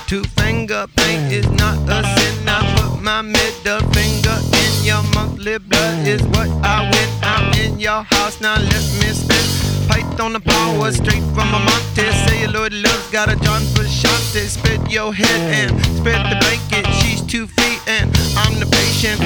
Two-finger paint is not a sin. I put my middle finger in your monthly blood is what I win. I'm in your house, now let me spit. Python the power straight from a Monte. Celluloid love's got a John Frusciante. Spread your head and spread the blanket. She's 2 feet and I'm the patient.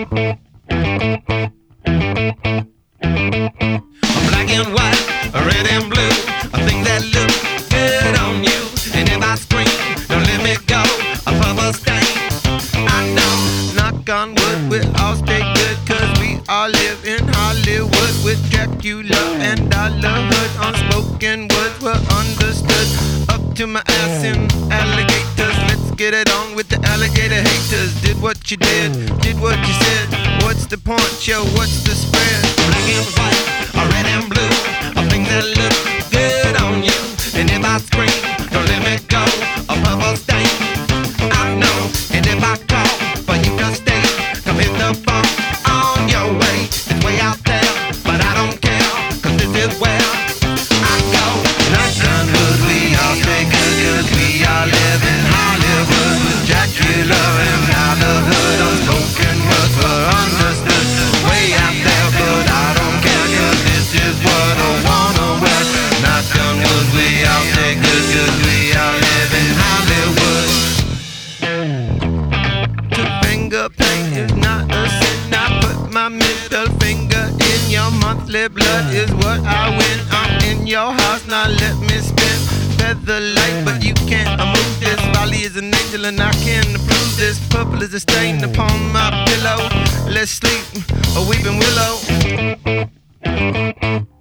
Black and white, red and blue, a thing that look good on you. And if I scream, don't let me go, a purple stain. I know, knock on wood, we'll all stay good, cause we all live in Hollywood with Dracula and Dollar Hood. Unspoken words were understood. Up to my ass in alligators. Let's get it on with the alligator haters. Did what you did what you said. What's the point, yo, what's the spread? Black and white, red and blue, a thing that look good on you. And if I scream, don't let me go, a purple stain. I know, and if I call for you to stay, come hit the bump on your way. It's way out there, but I don't care, cause this is where I go. Knockdown hood, we all stay good, cause we all live in Hollywood with Dracula and Dollar Hood. Unspoken words were understood. Way out there, but I don't care, cause this is what I wanna wear. Knockdown hood, we all stay good, cause we all live in Hollywood. Two-finger paint is not a sin. I put my middle finger in your monthly blood is what I win. I'm in your house, now let me spin. Feather light, but you can't move this. Valley is an angel and I can approve this. Purple is a stain upon my pillow. Let's sleep, a weeping willow.